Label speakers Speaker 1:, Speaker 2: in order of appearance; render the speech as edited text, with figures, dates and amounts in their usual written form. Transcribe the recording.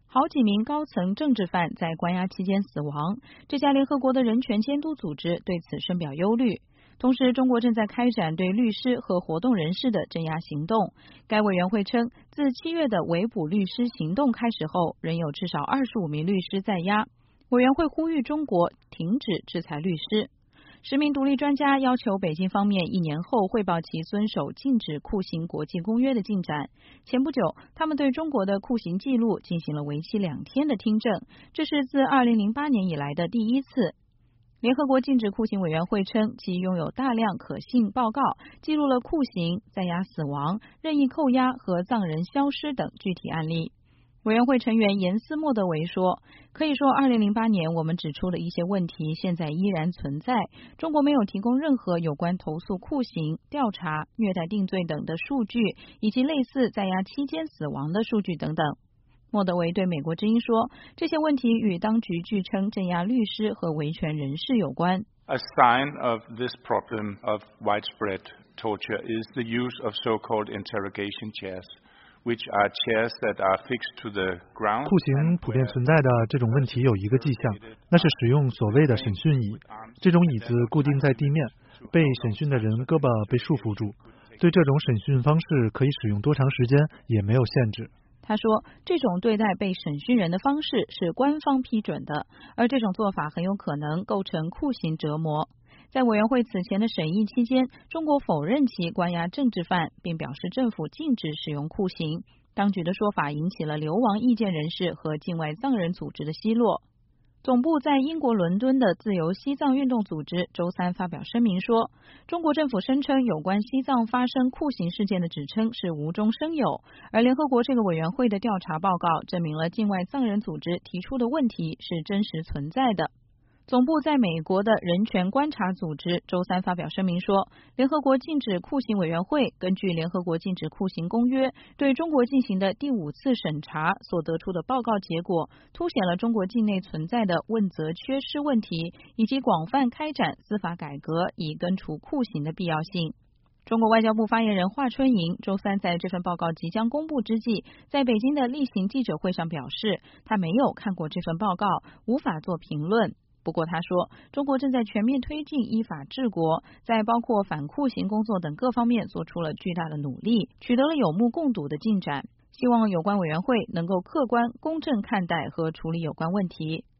Speaker 1: 好几名高层政治犯在关押期间死亡，这家联合国的人权监督组织对此深表忧虑。同时，中国正在开展对律师和活动人士的镇压行动。该委员会称，自7月的围捕律师行动开始后，仍有至少25名律师在押。委员会呼吁中国停止制裁律师。10名独立专家要求北京方面1年后汇报其遵守禁止酷刑国际公约的进展。前不久，他们对中国的酷刑记录进行了为期2天的听证，这是自2008年以来的第一次。联合国禁止酷刑委员会称，其拥有大量可信报告，记录了酷刑、在押死亡、任意扣押和藏人消失等具体案例。委员会成员严斯莫德维说，可以说2008年我们指出的一些问题现在依然存在。中国没有提供任何有关投诉酷刑、调查、虐待定罪等的数据，以及类似在押期间死亡的数据等等。莫德维对美国之音说，这些问题与当局据称镇压律师和维权人士有关。
Speaker 2: A sign of this problem of widespread torture is the use of so-called interrogation chairs.Which are chairs that are fixed to the ground.
Speaker 3: 酷刑普遍存在的这种问题有一个迹象，那是使用所谓的审讯椅。这种椅子固定在地面，被审讯的人胳膊被束缚住。对这种审讯方式可以使用多长时间也没有限制。
Speaker 1: 他说，这种对待被审讯人的方式是官方批准的，而这种做法很有可能构成酷刑折磨。在委员会此前的审议期间，中国否认其关押政治犯，并表示政府禁止使用酷刑。当局的说法引起了流亡意见人士和境外藏人组织的奚落。总部在英国伦敦的自由西藏运动组织周三发表声明说，中国政府声称有关西藏发生酷刑事件的指称是无中生有，而联合国这个委员会的调查报告证明了境外藏人组织提出的问题是真实存在的。总部在美国的人权观察组织周三发表声明说，联合国禁止酷刑委员会根据联合国禁止酷刑公约对中国进行的第5次审查所得出的报告结果，凸显了中国境内存在的问责缺失问题，以及广泛开展司法改革以根除酷刑的必要性。中国外交部发言人华春莹周三在这份报告即将公布之际，在北京的例行记者会上表示，他没有看过这份报告，无法做评论。不过他说，中国正在全面推进依法治国，在包括反酷刑工作等各方面做出了巨大的努力，取得了有目共睹的进展。希望有关委员会能够客观公正看待和处理有关问题。